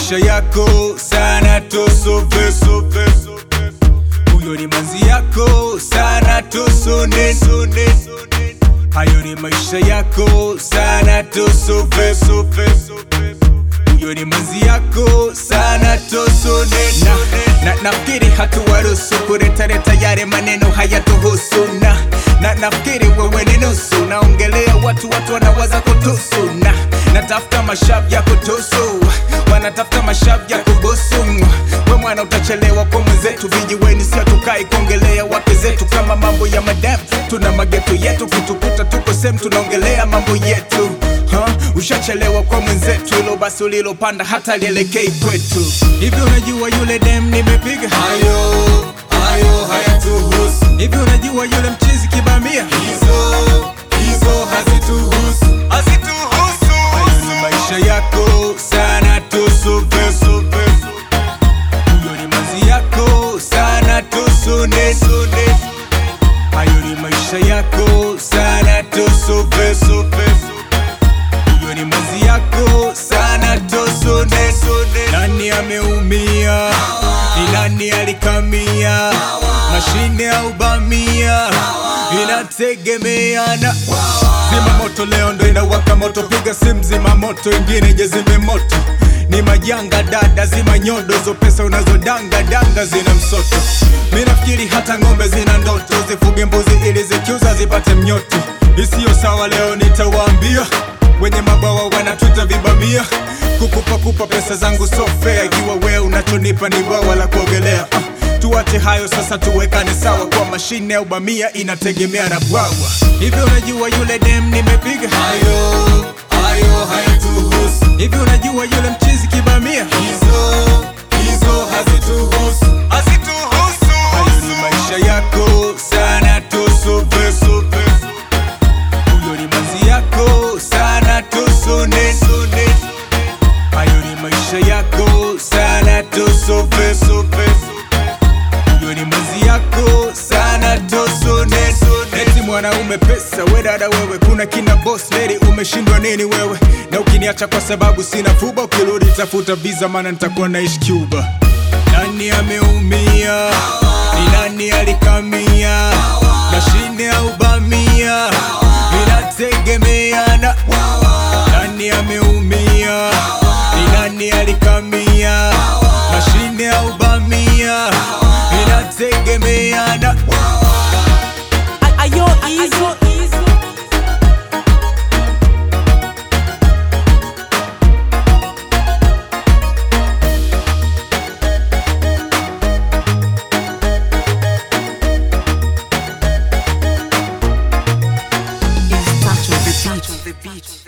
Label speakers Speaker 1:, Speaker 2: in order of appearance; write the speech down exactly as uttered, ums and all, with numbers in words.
Speaker 1: maisha yako sana tusu vesu vesu. Huyo ni manzi yako sana tusu nesu nesu. Hayo ni maisha yako sana tusu vesu vesu. Huyo ni manzi yako sana tusu nesu. Na nafikiri hatuwaruhusu kuretareta yale maneno hayatuhusu. Na na nafikiri wewe ni nusu. Naongelea watu watu wanawaza kutusu. Na natafuta mashavu ya kutusu, wanatafuta mashavu ya kubusu. We mwana utachelewa kwa mwenzetu. Vijiweni sio tukai kuongelea wake zetu kama mambo ya madam. Tuna mageto yetu, kitukuta tuko same tunaongelea mambo yetu. Huh? Ushachelewa kwa mwenzetu, ilo basi ulilopanda hata lielekei kwetu. Hivi unajua yule dem nimepiga?
Speaker 2: Hayo, hayo hayatuhusu.
Speaker 1: Hivi unajua yule mchizi kibamia?
Speaker 2: Hizo, hizo hazituhusu.
Speaker 1: Hazituhusu. Hayo ni maisha yako sana tusu vesu vesu. Huyo ni manzi yako sana tusu nesu nesu. Hayo ni maisha yako sana tusu vesu vesu. Huyo ni manzi yako sana tusu nesu nesu. Nani ameumia? Ni nani alikamia? Mashine au bamia? Inategemeana. Zima moto leo ndo inawaka moto. Piga simu zima moto, ingine je zime moto. Ni majanga dada, zima nyodo. Zo pesa unazodanga danga zina msoto. Mimi nafikiri hata ngombe zina ndoto. Zifuge mbuzi ili zikiuza zipate mnyoto. Isiyo sawa leo nitawaambia. Wenye mabawa wanatuita vibamia. Kukupa kupa pesa zangu so fair. Ikiwa wewe unachonipa ni bawa la kuogelea. uh. Tuache hayo sasa tuwekane sawa. Kwa mashine au bamia inategemea na bwawa. Hivi unajua yule dem nimepiga?
Speaker 2: Hayo, hayo hayatuhusu.
Speaker 1: Hivi unajua yule mchizi kibamia?
Speaker 2: Hizo, hizo hazituhusu.
Speaker 1: Hazituhusu. Hayo ni maisha yako sana tusu vesu vesu. Huyo ni manzi yako sana tusu nesu nesu. Hayo ni maisha yako sana tusu vesu vesu. Huyo ni manzi yako sana tusu nesu nesu. Eti mwanaume pesa, we dada wewe kuna kina boss lady. Umeshindwa nini wewe? Na ukiniacha kwa sababu sina fuba, ukirudi tafuta visa maana nitakuwa naishi Cuba. Nani ameumia? Ni nani alikamia? Mashine au bamia? Inategemeana. Nani ameumia? Ni nani alikamia? Mashine au bamia? Inategemeana.
Speaker 3: Ayo Eazo. It's touch on the beat.